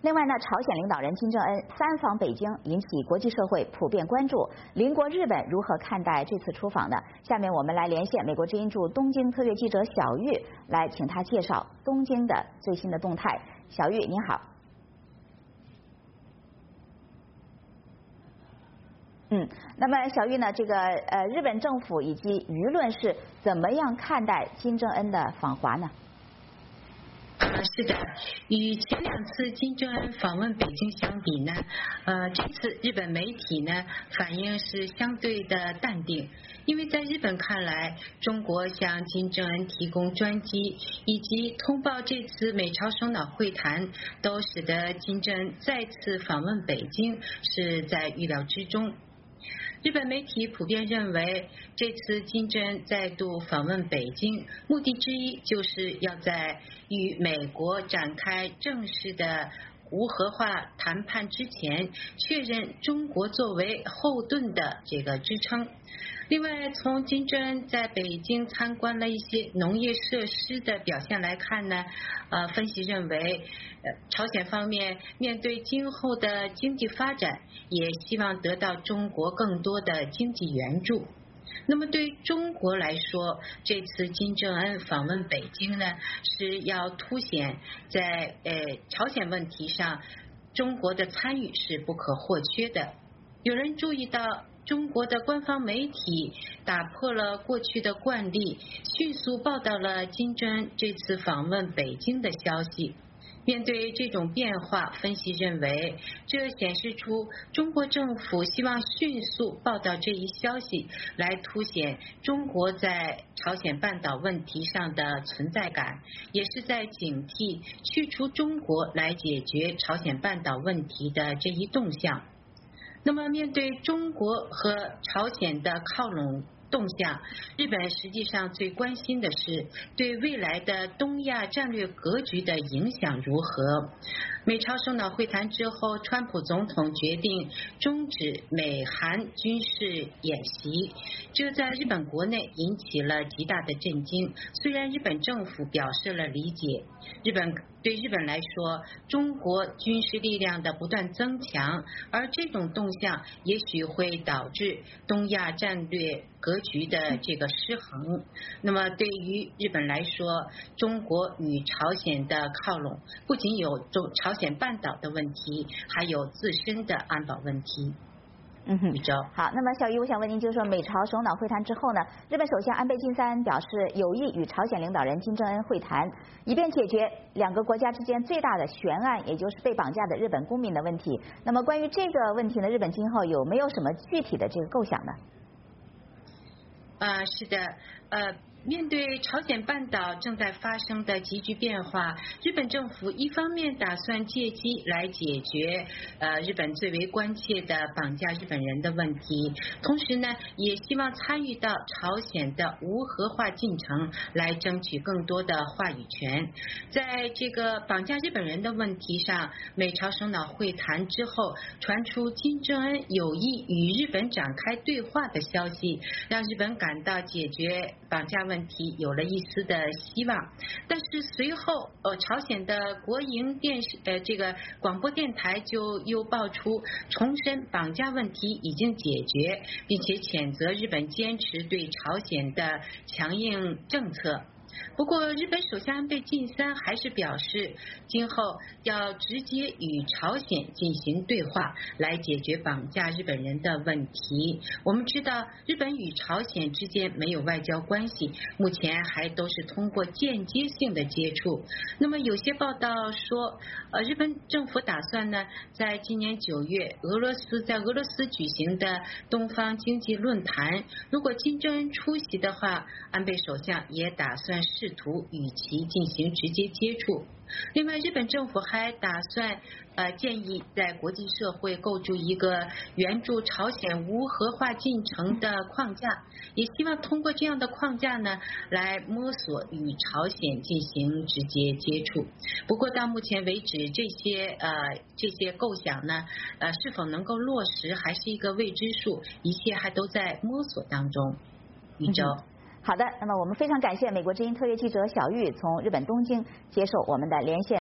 另外呢，朝鲜领导人金正恩三访北京，引起国际社会普遍关注。邻国日本如何看待这次出访呢？下面我们来连线美国之音驻东京特约记者小玉，来请她介绍东京的最新的动态。小玉，您好。那么小玉呢？这个日本政府以及舆论是怎么样看待金正恩的访华呢？ 是的，与前两次金正恩访问北京相比呢，这次日本媒体呢反应是相对的淡定，因为在日本看来，中国向金正恩提供专机以及通报这次美朝首脑会谈，都使得金正恩再次访问北京是在预料之中。日本媒体普遍认为，这次金正恩再度访问北京，目的之一就是要在与美国展开正式的无核化谈判之前，确认中国作为后盾的这个支撑。另外，从金正恩在北京参观了一些农业设施的表现来看呢，分析认为，朝鲜方面面对今后的经济发展，也希望得到中国更多的经济援助。那么对中国来说，这次金正恩访问北京呢，是要凸显在朝鲜问题上，中国的参与是不可或缺的。有人注意到，中国的官方媒体打破了过去的惯例，迅速报道了金正恩这次访问北京的消息。面对这种变化，分析认为，这显示出中国政府希望迅速报道这一消息，来凸显中国在朝鲜半岛问题上的存在感，也是在警惕去除中国来解决朝鲜半岛问题的这一动向。那么，面对中国和朝鲜的靠拢动向，日本实际上最关心的是对未来的东亚战略格局的影响如何。美朝首脑会谈之后，川普总统决定终止美韩军事演习，这在日本国内引起了极大的震惊。虽然日本政府表示了理解，对日本来说，中国军事力量的不断增强，而这种动向也许会导致东亚战略格局的这个失衡。那么对于日本来说，中国与朝鲜的靠拢不仅有朝鲜半岛的问题，还有自身的安保问题。 好，那么小玉，我想问您，就是说美朝首脑会谈之后呢，日本首相安倍晋三表示有意与朝鲜领导人金正恩会谈，以便解决两个国家之间最大的悬案，也就是被绑架的日本公民的问题。那么关于这个问题呢，日本今后有没有什么具体的这个构想呢？ 是的，面对朝鲜半岛正在发生的急剧变化，日本政府一方面打算借机来解决日本最为关切的绑架日本人的问题，同时呢，也希望参与到朝鲜的无核化进程，来争取更多的话语权。在这个绑架日本人的问题上，美朝首脑会谈之后，传出金正恩有意与日本展开对话的消息，让日本感到解决绑架问题有了一丝的希望。但是随后朝鲜的国营电视这个广播电台就又爆出重申绑架问题已经解决，并且谴责日本坚持对朝鲜的强硬政策。不过，日本首相安倍晋三还是表示，今后要直接与朝鲜进行对话，来解决绑架日本人的问题。我们知道，日本与朝鲜之间没有外交关系，目前还都是通过间接性的接触。那么，有些报道说，日本政府打算呢，在今年9月，在俄罗斯举行的东方经济论坛，如果金正恩出席的话，安倍首相也打算试图与其进行直接接触。另外，日本政府还打算建议在国际社会构筑一个援助朝鲜无核化进程的框架，也希望通过这样的框架呢，来摸索与朝鲜进行直接接触。不过到目前为止，这些构想呢，是否能够落实还是一个未知数，一切还都在摸索当中。 好的，那么我们非常感谢美国之音特约记者小玉从日本东京接受我们的连线。